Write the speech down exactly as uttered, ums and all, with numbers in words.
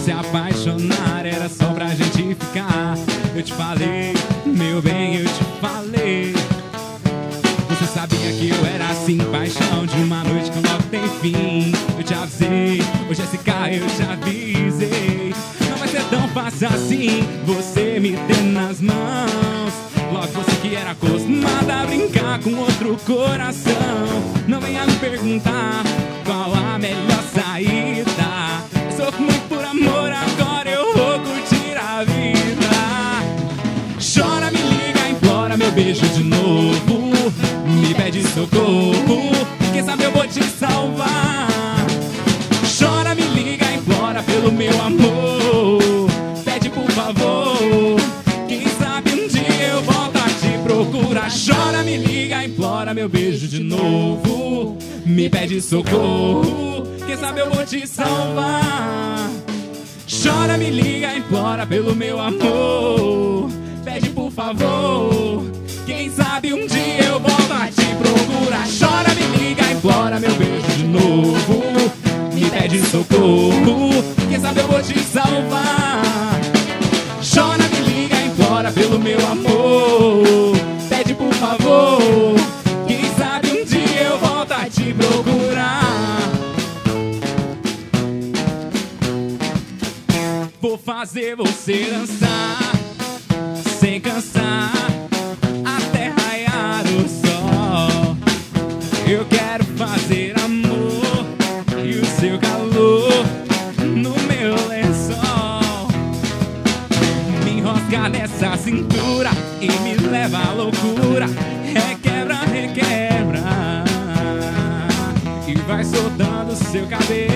se apaixonar era só pra gente ficar. Eu te falei, meu bem, eu te falei. Você sabia que eu era assim, paixão de uma noite que logo tem fim. Eu te avisei, ô Jéssica, eu te avisei. Não vai ser tão fácil assim, você me ter nas mãos. Logo você que era acostumada a brincar com outro coração. Não venha me perguntar qual a melhor saída. Eu sofro muito por amor, agora eu vou curtir a vida. Chora, me liga, implora meu beijo de novo. Me pede socorro, quem sabe eu vou te salvar. Chora, me liga, implora pelo meu amor. Pede por favor, quem sabe um dia eu volto a te procurar. Chora, me liga, implora meu beijo de novo. Me pede socorro, quem sabe eu vou te salvar. Chora, me liga, implora pelo meu amor. Pede por favor, quem sabe um dia eu volto a te procurar. Chora, me liga, implora meu beijo de novo. Me pede socorro, quem sabe eu vou te salvar. Chora, me liga, implora pelo meu amor. Pede por favor, quem sabe um dia eu volto a te procurar. Vou fazer você dançar sem cansar até raiar o sol. Eu quero fazer amor e o seu calor no meu lençol. Me enrosca nessa cintura e me leva à loucura. Requebra, requebra e vai soltando seu cabelo.